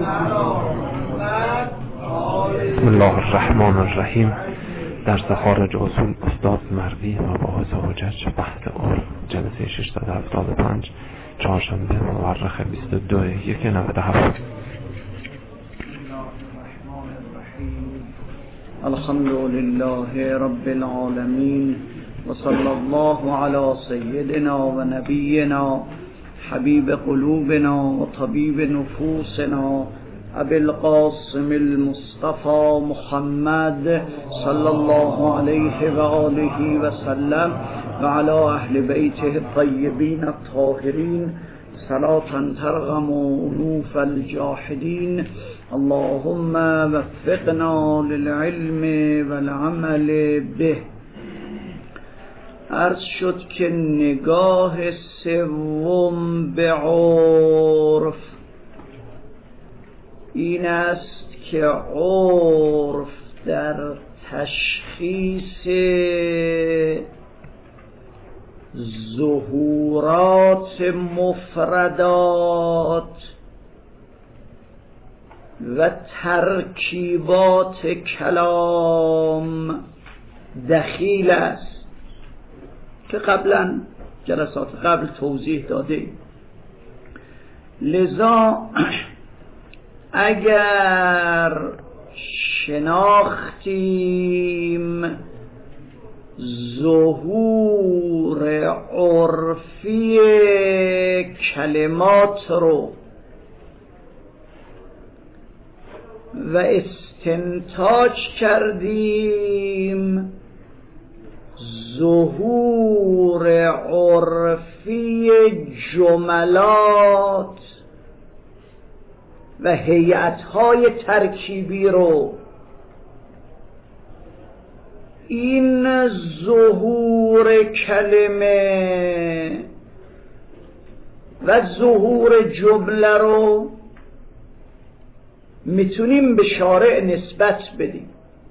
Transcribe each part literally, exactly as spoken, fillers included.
بسم الله الرحمن الرحیم. درس خارج اصول استاد مروی مباحث حجج بحث عرف جلسه ششصد و هفتاد و پنج چهارشنبه مورخ بیست و دو یک نود و هفت. الحمد لله رب العالمین و صلی الله علی سیدنا و نبینا حبیب قلوبنا و طبیب نفوسنا ابی القاسم المصطفى محمد صلی الله علیه و آله و سلم و علی اهل بیته الطیبین الطاهرین صلاة ترغم انوف الجاحدین. اللهم وفقنا للعلم والعمل به. عرض شد که نگاه سوم به عرف این است که عرف در تشخیص ظهورات مفردات و ترکیبات کلام دخیل است که قبلا جلسات قبل توضیح داده. لذا اگر شناختیم ظهور عرفی کلمات رو و استنتاج کردیم ظهور عرفی جملات و هیئت‌های ترکیبی رو، این ظهور کلمه و ظهور جمله رو میتونیم به شارع نسبت بدیم.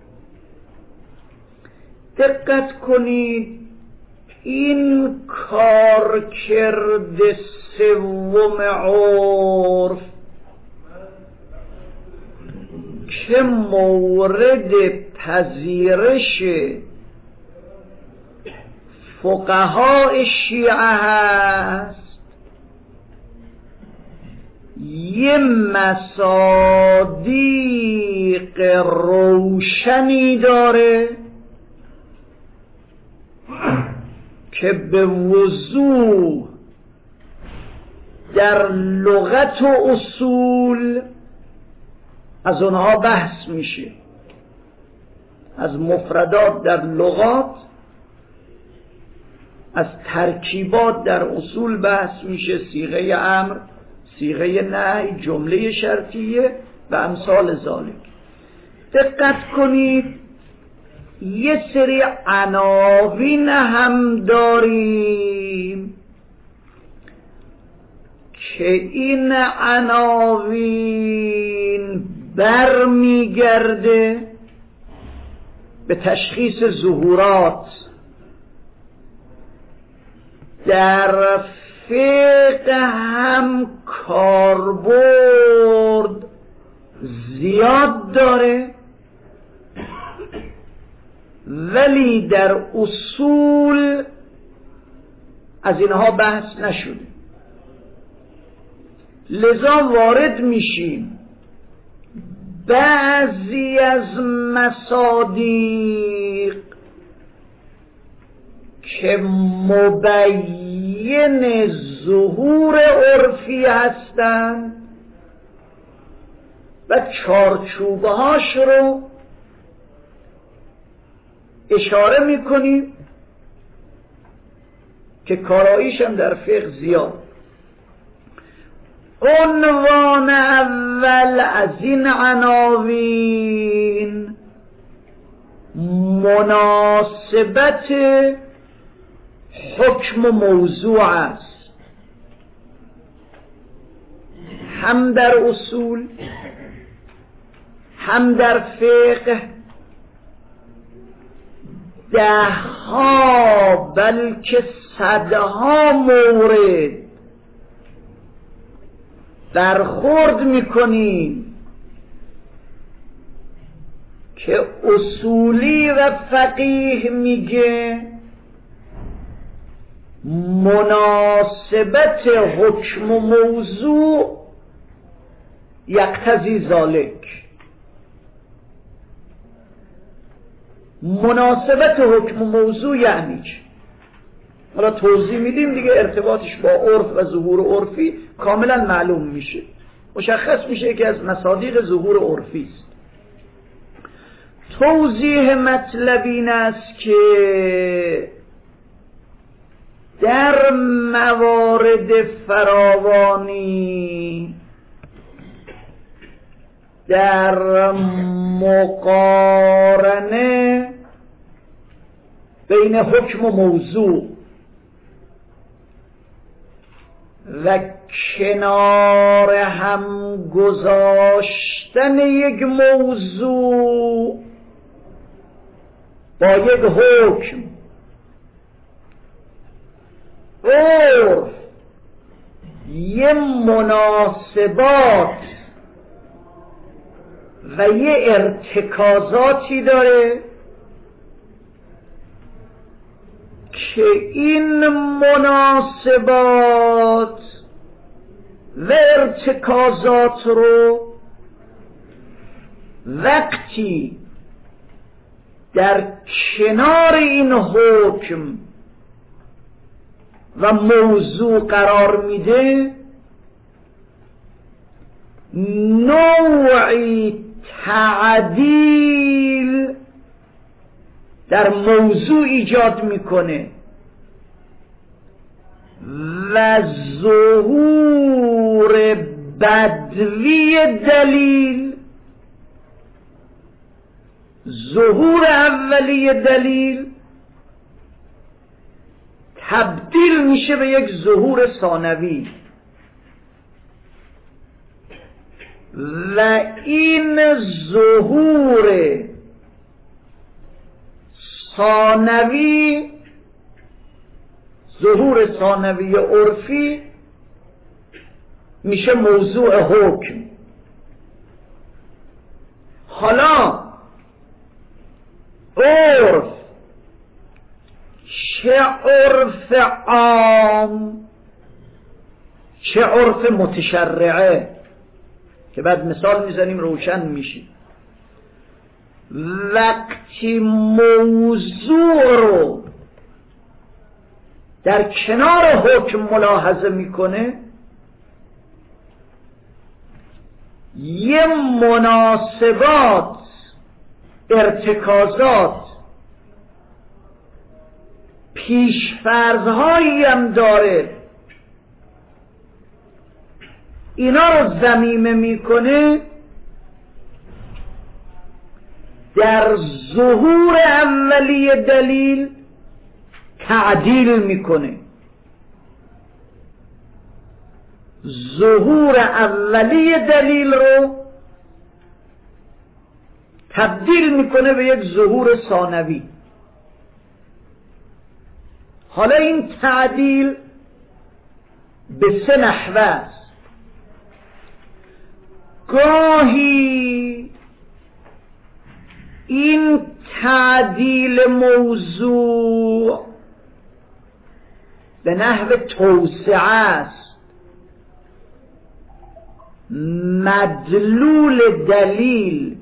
دقت کنید، این کارکرد سوم عرف که مورد پذیرش فقهای شیعه هست، یه مصادیق روشنی داره که به وضوح در لغت و اصول از اونها بحث میشه. از مفردات در لغات، از ترکیبات در اصول بحث میشه، صیغه امر، صیغه نهی، جمله شرطیه و امثال ذالک. دقت کنید، یه سری عناوین هم داریم که این عناوین برمیگرده به تشخیص ظهورات. در فقه هم کاربرد زیاد داره، ولی در اصول از اینها بحث نشده. لذا وارد میشیم بعضی از مصادیق که مبین ظهور عرفی هستند و چارچوبهاش رو اشاره میکنیم که کاراییش هم در فقه زیاد. عنوان اول از این عناوین مناسبت حکم و موضوع است. هم در اصول هم در فقه ده ها بلکه صدها مورد برخورد میکنیم که اصولی و فقیه میگه مناسبت حکم و موضوع یقتضی ذالک. مناسبت حکم و موضوع یعنی چه؟ حالا توضیح میدیم دیگه، ارتباطش با عرف و ظهور عرفی کاملا معلوم میشه، مشخص میشه که از مصادیق ظهور عرفی است. توضیح مطلب این است که در موارد فراوانی در مقارنه بین حکم و موضوع و کنار هم گذاشتن یک موضوع با یک حکم، عرف یه مناسبات و یه ارتکازاتی داره که این مناسبات و ارتکازات رو وقتی در کنار این حکم و موضوع قرار میده نوعی تعدیل در موضوع ایجاد میکنه و ظهور بدوی دلیل، ظهور اولی دلیل تبدیل میشه به یک ظهور ثانوی و این ظهور ثانوی، ظهور ثانوی عرفی میشه موضوع حکم. حالا عرف، چه عرف عام چه عرف متشرعه که بعد مثال میزنیم روشن میشه، وقتی موضوع رو در کنار حکم ملاحظه میکنه یه مناسبات، ارتکازات، پیشفرض‌هایی هم داره، اینا رو ضمیمه میکنه در ظهور اولی دلیل تعدیل میکنه. ظهور اولی دلیل رو تبدیل میکنه به یک ظهور ثانوی. حالا این تعدیل به سه نحوه است. گاهی این تعدیل موضوع به نحو توسعه است، مدلول دلیل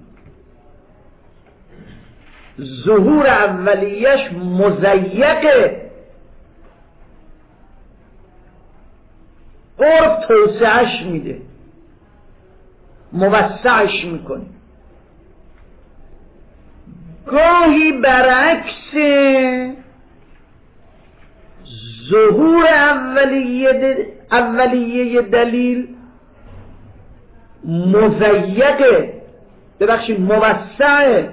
ظهور اولیش مضیقه، عرف توسعش میده، موسعش میکنه. گاهی برعکس ظهور اولیه اولیه دلیل مضیقه، ببخشید موسعه،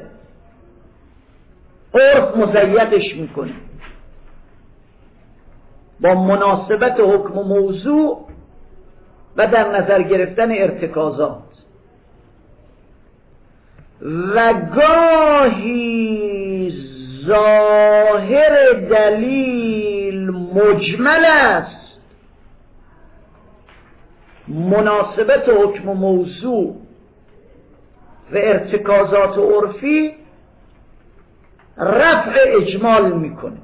عرف مضیقش میکنه با مناسبت حکم و موضوع و در نظر گرفتن ارتکازات. و گاهی ظاهر دلیل مجمل است، مناسبت حکم و موضوع و ارتکازات عرفی رفع اجمال میکنه.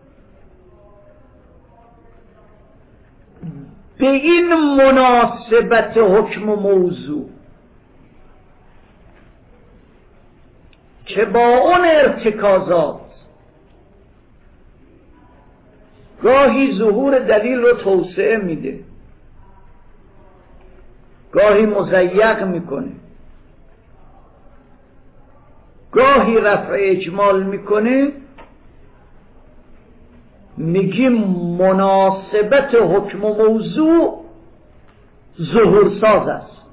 به این مناسبت حکم و موضوع که با اون ارتکازات گاهی ظهور دلیل رو توسعه میده، گاهی مضیق میکنه، گاهی رفع اجمال میکنه، میگیم مناسبت حکم و موضوع ظهور ساز است.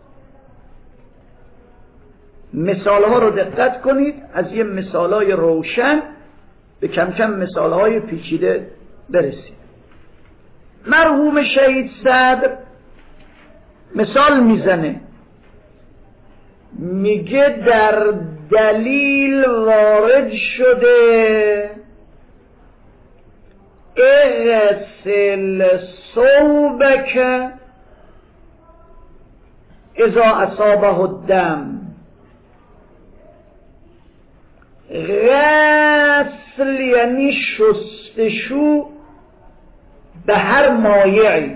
مثال ها رو دقت کنید، از یه مثال های روشن به کم کم مثال های پیچیده برسید. مرحوم شهید صدر مثال میزنه، میگه در دلیل وارد شده اغسل ثوبک اذا اصابه الدم. غسل یعنی شستشو به هر مایعی.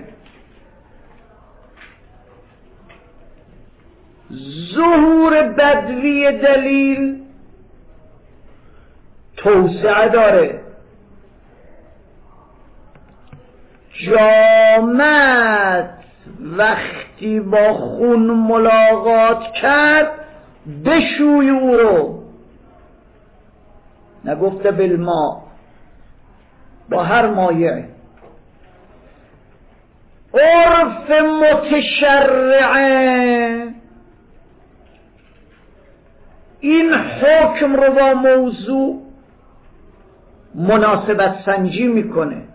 ظهور بدوی دلیل توسعه داره. جامت وقتی با خون ملاقات کرد بشوی او رو، نگفته بالماء، با هر مایعی. عرف متشرعه این حکم رو با موضوع مناسبت سنجی میکنه،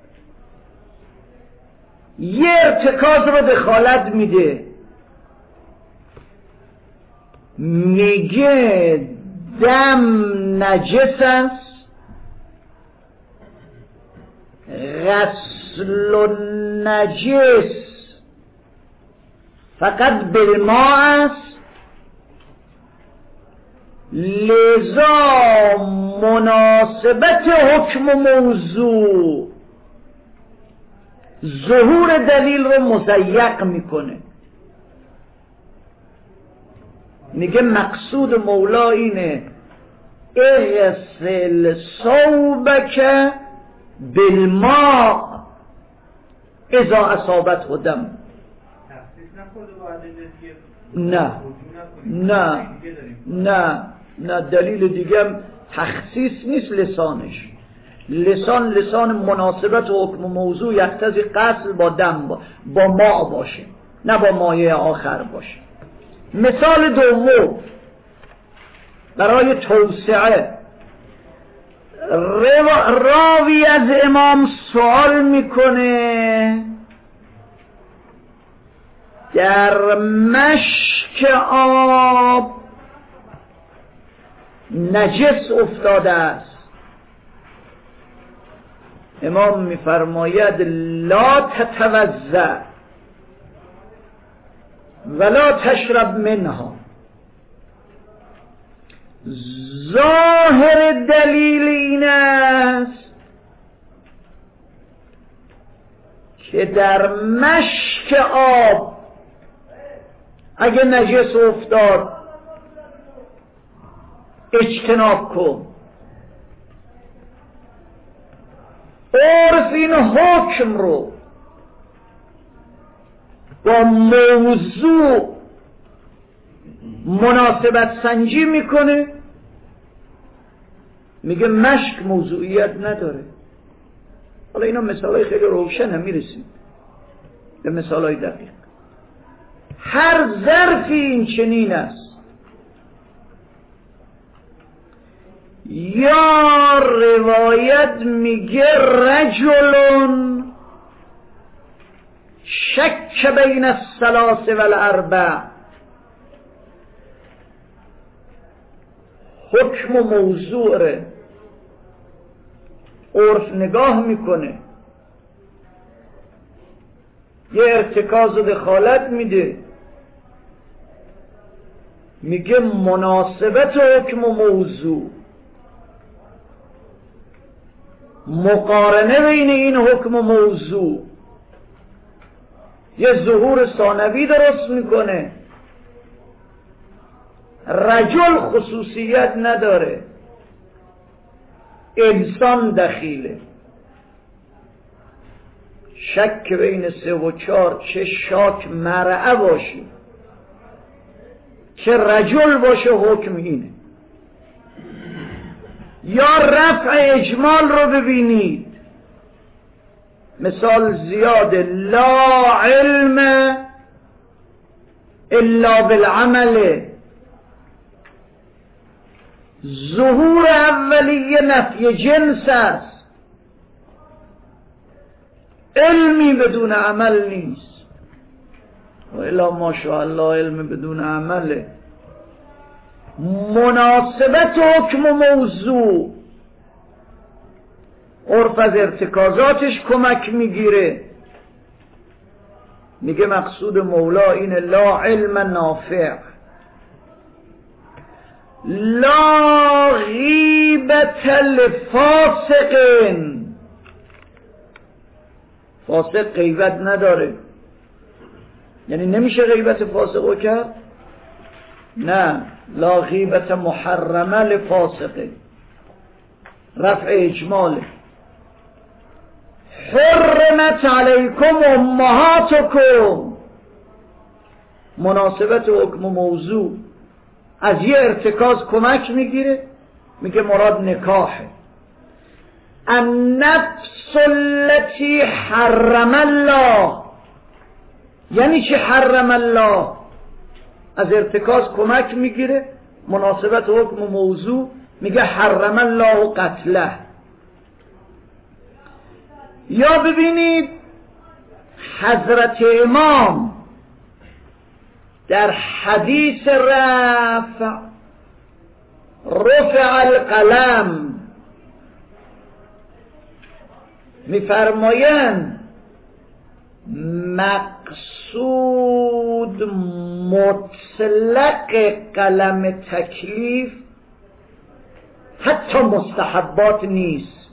یه ارتکاز رو دخالت میده، میگه دم نجس است، غسل النجس فقط بالماء است، لذا مناسبت حکم و موضوع ظهور دلیل رو مضیق میکنه. میگه مقصود مولا اینه اغسل ثوبک بالماء اذا اصابته دم. نه نه نه نه دلیل دیگه تخصیص نیست لسانش. لسان لسان مناسبت و حکم و موضوع یقتضی غسل با دم با, با ماء باشه، نه با مایع آخر باشه. مثال دوم برای توسعه، راوی از امام سوال میکنه در مشک آب نجس افتاده است. امام میفرماید لا تتوضأ ولا تشرب منها. ظاهر دلیل این است که در مشک آب اگه نجس افتاد اجتناب کن. عرف این حکم رو با موضوع مناسبت سنجی میکنه، میگه مشک موضوعیت نداره. حالا اینا مثالای خیلی روشن هم میرسیم به مثالای دقیق. هر ظرفی این چنین است. یا روایت میگه رجلون شک بین الثلاث والاربع. حکم و موضوع ره عرف نگاه میکنه، یه ارتکاز و دخالت میده، میگه مناسبت حکم و موضوع، مقارنه بین این حکم و موضوع، یه ظهور ثانوی درست میکنه. رجل خصوصیت نداره، انسان دخیله. شک بین سه و چار، چه شاک مرعه باشی که رجل باشه حکم اینه. یا رفع اجمال رو ببینید، مثال زیاده، لا علم الا بالعمل. ظهور اولیه نفی جنس است، علمی بدون عمل نیست. و الا ماشاءالله علم بدون عمله. مناسبت حکم و موضوع، عرف از ارتکازاتش کمک میگیره. میگه مقصود مولا اینه، لا علم نافع، لا غیبت لفاسق. فاسق غیبت نداره، یعنی نمیشه غیبت فاسقو کرد؟ نه، لا غیبت محرمه لفاسق، رفع اجماله. حرمت علیکم امهاتکم، مناسبت حکم و موضوع از یه ارتکاز کمک میگیره، میگه مراد نکاحه. النفس التي حرم الله، یعنی چی حرم الله؟ از ارتکاز کمک میگیره، مناسبت حکم و موضوع، میگه حرم الله قتله. یا ببینید حضرت امام در حدیث رفع رفع القلم میفرمایند مقصود مطلق قلم تکلیف حتی مستحبات نیست،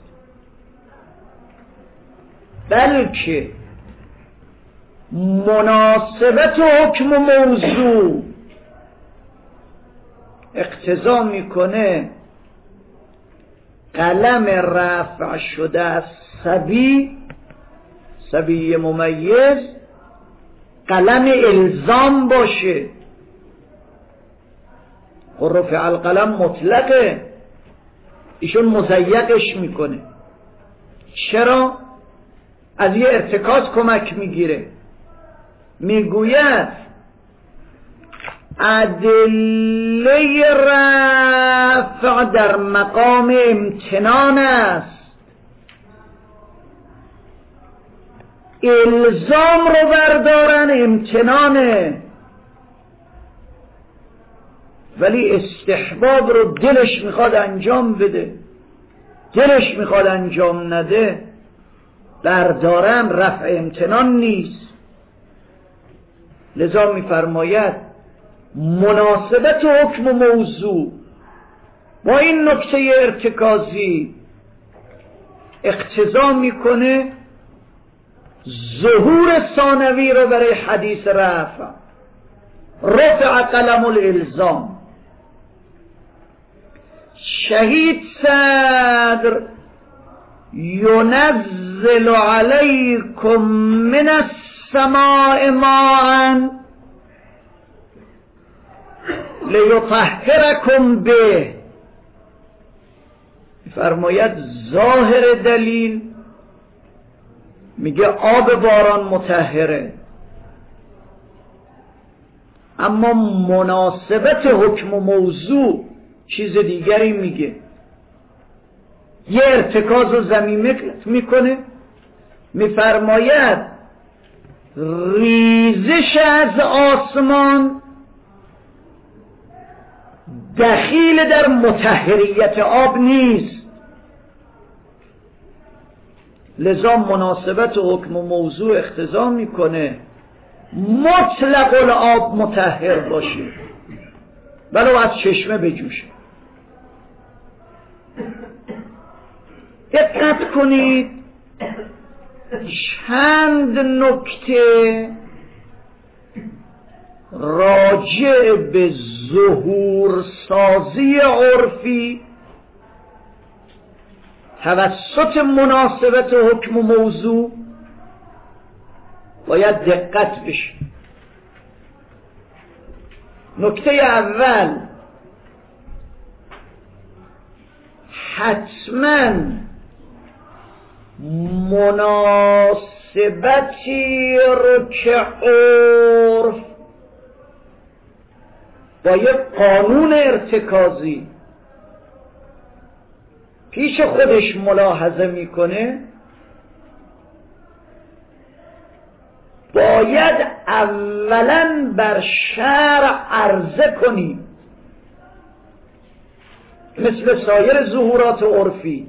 بلکه مناسبت حکم و موضوع اقتضا میکنه قلم رفع شده از صبی، صبی ممیز، قلم الزام باشه. و رفع القلم مطلقه، ایشون مضیقش میکنه. چرا؟ از یه ارتکاز کمک میگیره. میگوید ادله رفع در مقام امتنان است، الزام رو بردارن امتنانه، ولی استحباب رو دلش میخواد انجام بده، دلش میخواد انجام نده، بردارم رفع امتنان نیست. لذا میفرماید مناسبت حکم و موضوع با این نکته ارتکازی اقتضا میکنه ظهور ثانوی رو برای حدیث رفع، رفع قلم الالزام. شهید صدر ينزل عليكم من السماء ماء لیطهرکم به، فرماید ظاهر دلیل میگه آب باران مطهره، اما مناسبت حکم و موضوع چیز دیگری میگه. یه ارتکاز رو ضمیمه میکنه، میفرماید ریزش از آسمان دخیل در مطهریت آب نیست. لذا مناسبت حکم و موضوع اقتضا میکنه مطلق الآب مطهر باشه ولو از چشمه بجوشه. دقت کنید چند نکته راجع به ظهور سازی عرفی توسط مناسبت حکم و موضوع باید دقت بشه. نکته اول، حتما مناسبتی رو که عرف با یک قانون ارتکازی پیش خودش ملاحظه میکنه باید اولا بر شرع عرضه کنیم مثل سایر ظهورات عرفی،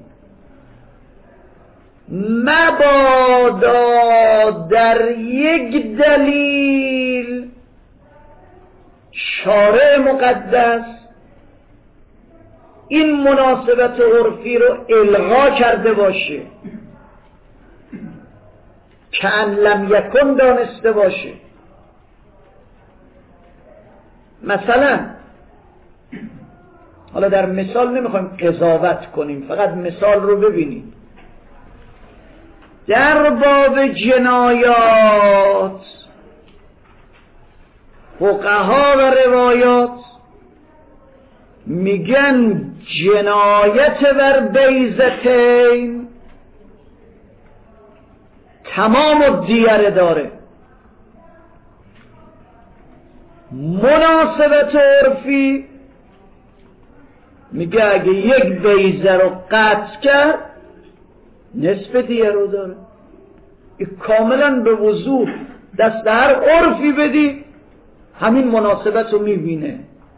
مبادا در یک دلیل شارع مقدس این مناسبت عرفی رو الغا کرده باشه که ان لم یکن دانسته باشه. مثلا حالا در مثال نمیخوایم قضاوت کنیم، فقط مثال رو ببینیم. در باب جنایات فقها و روایات میگن جنایت بر بیضتین تمام الدیه داره. مناسبت عرفی میگه اگه یک بیضه رو قطع کرد نصف دیه رو داره. این کاملا به وضوح دست هر عرفی بدی همین مناسبت رو میبینه.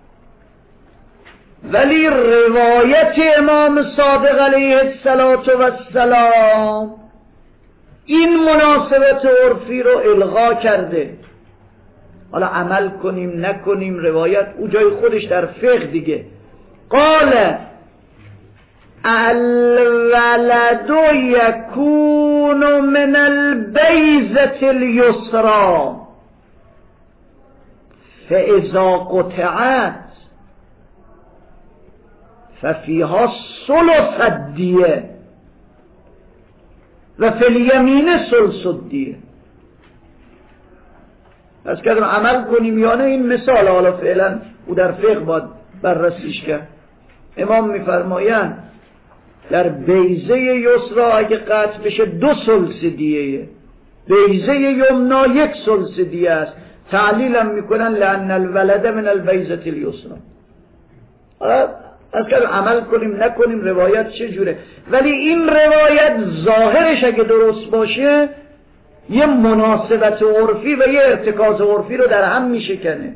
ولی روایت امام صادق علیه السلام این مناسبت عرفی رو الغا کرده. حالا عمل کنیم نکنیم روایت او جای خودش در فقه دیگه. قال الولد یکون من البیضة الیسرى فاذا قطعت ففیها ثلث الدیه و فی الیمین ثلث الدیه. پس کردم عمل کنیم یا نه این مثال حالا فعلا او در فقه باید بررسیش کرد. امام میفرمایند در بیضه یسرا اگه قطع بشه دو ثلث دیه، بیضه یمنا یک ثلث دیه است. تعلیلم میکنن لان الولد من البیضة الیسرا. از که عمل کنیم نکنیم روایت چجوره، ولی این روایت ظاهرش اگه درست باشه یه مناسبت عرفی و یه ارتکاز عرفی رو در هم میشکنه.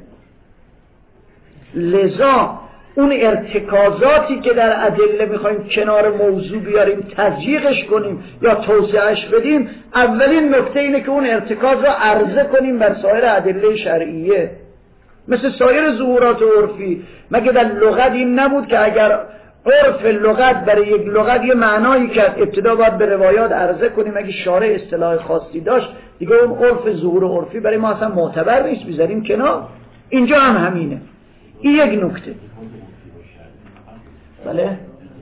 لذا اون ارتکازاتی که در ادله میخوایم کنار موضوع بیاریم تضییقش کنیم یا توسعهش بدیم، اولین نکته اینه که اون ارتکاز رو عرضه کنیم بر سایر ادله شرعیه. مثل سایر ظهورات عرفی، مگه در لغت این نبود که اگر عرف لغت برای یک لغت یه معنایی کرد ابتدا باید به روایات عرضه کنیم، اگه شارع اصطلاح خاصی داشت دیگه اون عرف ظهور عرفی برای ما اصلا معتبر نیست، بیزاریم کنار. اینجا هم همینه. این یک نکته. بله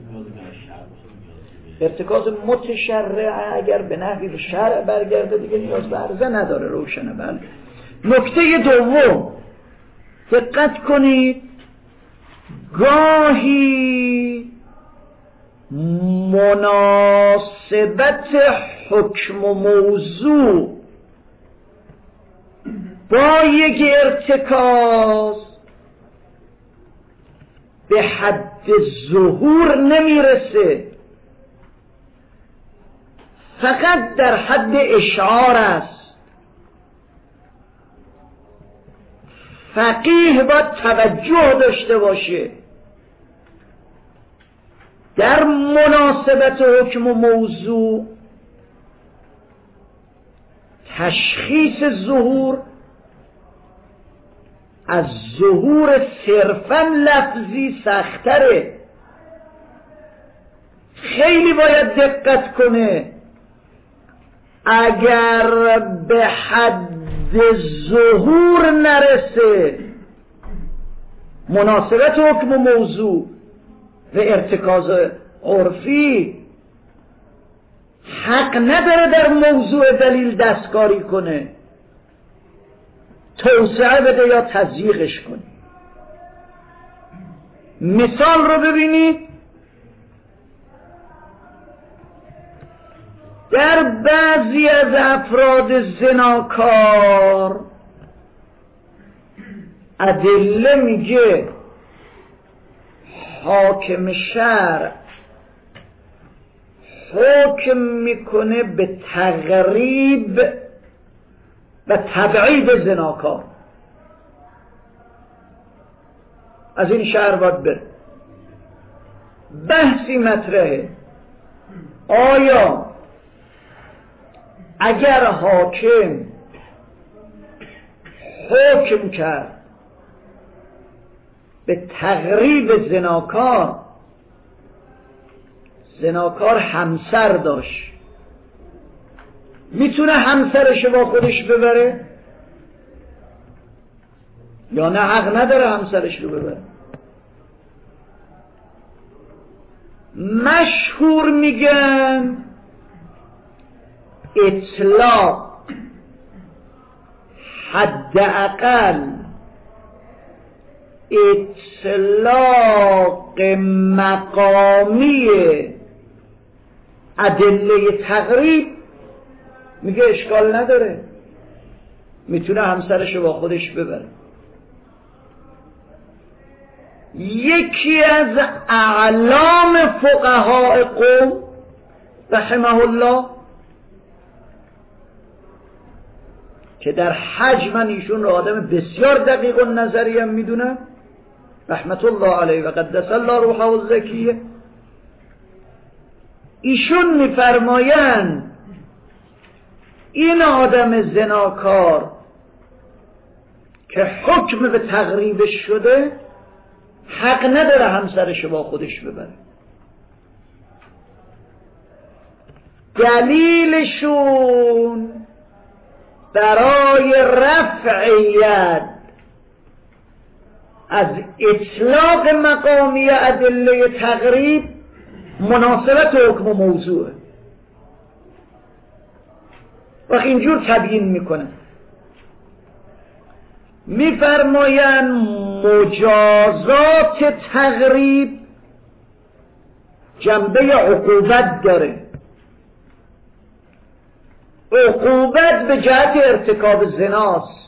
ارتکاز متشرع اگر به نحوی به شرع برگرده دیگه نیاز به عرضه نداره، روشنه. بله. نکته دوم، دقت کنید، گاهی مناسبت حکم و موضوع با یک ارتکاز به حد ظهور نمیرسه، فقط در حد اشعار است. فقیه باید توجه داشته باشه در مناسبت حکم و موضوع تشخیص ظهور از ظهور صرفاً لفظی سختره. خیلی باید دقت کنه. اگر به حد ظهور نرسه مناسبت حکم و موضوع و ارتکاز عرفی، حق نداره در موضوع دلیل دستکاری کنه، توسعه بده یا تضییقش کنه. مثال رو ببینید، در بعضی از افراد زناکار ادله میگه حاکم شرع حکم میکنه به تقریب و تبعید زناکار. از این شرع باید بره. بحثی مطرحه، آیا اگر حاکم حکم کرد به تقریب زناکار، زناکار همسر داشت، میتونه همسرش با خودش ببره یا نه حق نداره همسرش رو ببره؟ مشهور میگن اطلاق حداقل اطلاق مقامی ادله تقریب، میگه اشکال نداره، میتونه همسرش با خودش ببره. یکی از اعلام فقهای قوم رحمه الله که در حج من ایشون رو آدم بسیار دقیق و نظری هم میدونم رحمت الله علیه و قدس الله روحه الزکیه، ایشون میفرمایند این آدم زناکار که حکم به تقریبش شده حق نداره همسرش با خودش ببره. دلیلشون برای رفع ید از اطلاق مقامی ادله تقریب مناسبت حکم و موضوع. وقت اینجور تبیین میکنن، میفرماین مجازات تقریب جنبه عقوبت داره. عقوبت به جهت ارتکاب زناست.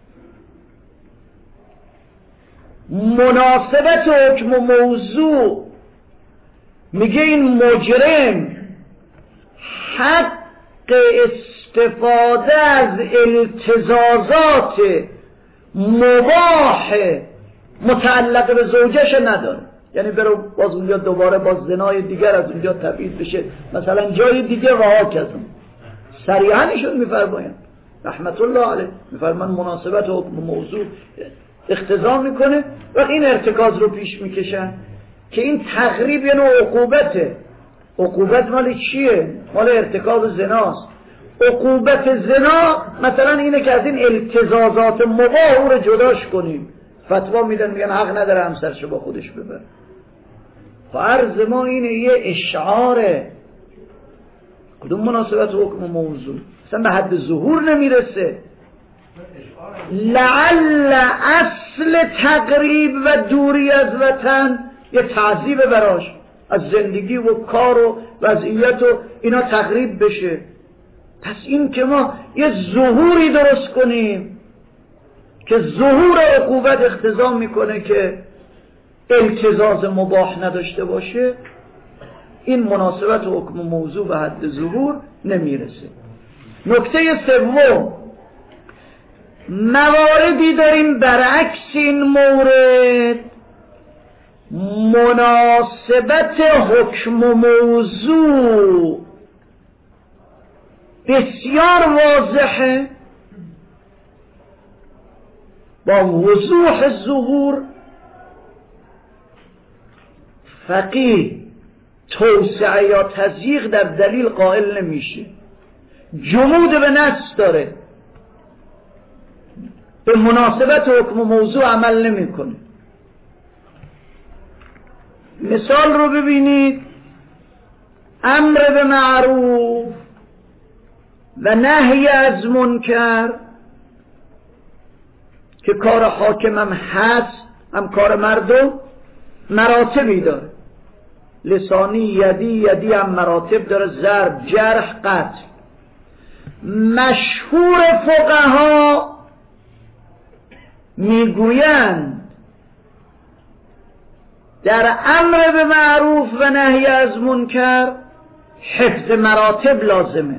مناسبت حکم و موضوع میگه این مجرم حق استفاده از التزازات مباح متعلق به زوجش نداره. یعنی برو باز اونجا دوباره باز زنای دیگر از اونجا تبعید بشه، مثلا جای دیگه و هاکذا. صریحاً ایشون میفرمایند رحمت الله علیه، میفرمایند مناسبت حکم موضوع اقتضا میکنه و این ارتکاز رو پیش میکشن که این تقریب یه نوع عقوبته. عقوبت مال چیه؟ مال ارتکاب زناست. عقوبت زنا مثلا اینه که از این التزازات مباح رو جداش کنیم. فتوا میدن میگن حق نداره همسرشو با خودش ببره. فرض ما اینه یه اشعاره، کدوم مناسبت حکم و موضوع اصلا به حد ظهور نمیرسه. لعل اصل تقریب و دوری از وطن یه تعذیب براش، از زندگی و کار و وضعیت و اینا تقریب بشه. پس این که ما یه ظهوری درست کنیم که ظهور عقوبت اقتضا میکنه که التزاز مباح نداشته باشه، این مناسبت حکم و موضوع به حد ظهور نمیرسه. نکته سوم، مواردی داریم برعکس این مورد مناسبت حکم و موضوع بسیار واضحه، با وضوح ظهور، فقیه توسعه یا تضییق در دلیل قائل نمیشه، جمود به نص داره، به مناسبت حکم و موضوع عمل نمیکنه. مثال رو ببینید، امر به معروف و نهی از منکر که کار حاکم هم هست، هم کار مردم، مراتبی داره، لسانی، یدی، یدی هم مراتب داره، ضرب، جرح، قتل. مشهور فقها میگویند در امر به معروف و نهی از منکر حفظ مراتب لازمه.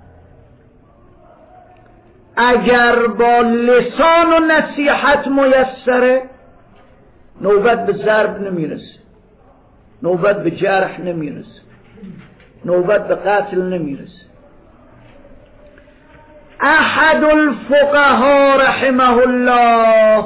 اگر با لسان و نصیحت میسره نوبت به ضرب نمیرسه، نوبت به جرح نمیرسه، نوبت به قتل نمیرسه. احد الفقهاء رحمه الله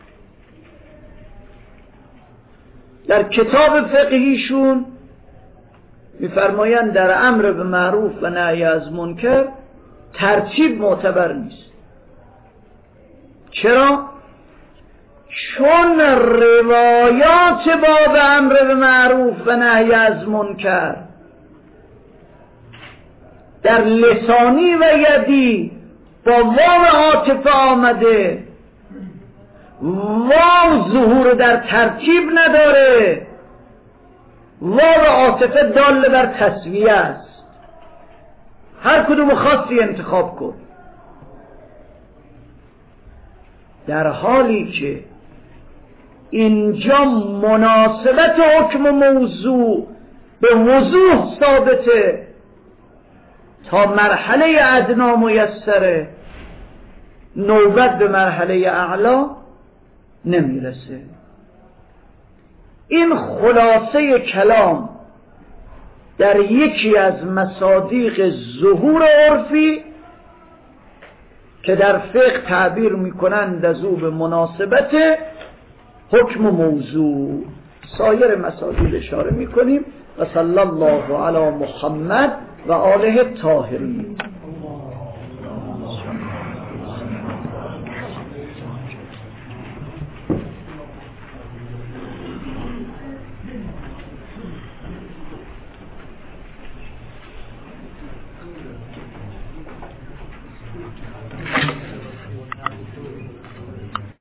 در کتاب فقهیشون میفرمایند در امر به معروف و نهی از منکر ترتیب معتبر نیست. چرا؟ چون روایات باب امر به معروف و نهی از منکر در لسانی و یدی با واو عاطفه آمده، واو ظهور در ترتیب نداره، واو عاطفه دال بر تسویه است. هر کدوم خاصی انتخاب کن. در حالی که اینجا مناسبت حکم و موضوع به وضوح ثابته، تا مرحله ادنا میسره، نوبت به مرحله اعلا نمیرسه. این خلاصه کلام در یکی از مصادیق ظهور عرفی که در فقه تعبیر میکنند از او به مناسبت حکم و موضوع. سایر مصادیق اشاره میکنیم. و صلی الله علی محمد و آله الطاهرین.